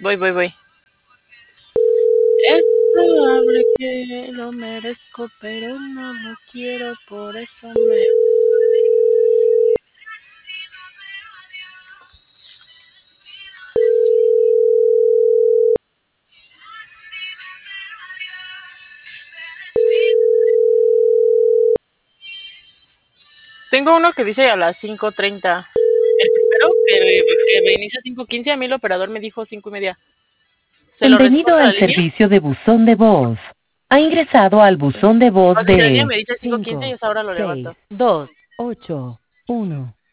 Voy. Es probable que lo merezco, pero no lo quiero, por eso me... Tengo uno que dice a las 5:30. El primero que reinicia 5:15, a mí el operador me dijo 5:30. ¿Se lo Bienvenido respondo a la al línea? servicio de buzón de voz. Ha ingresado al buzón de voz O sea, si la línea de me dice 5:15 y 5, esa hora lo 6, levanto. 2, 8, 1.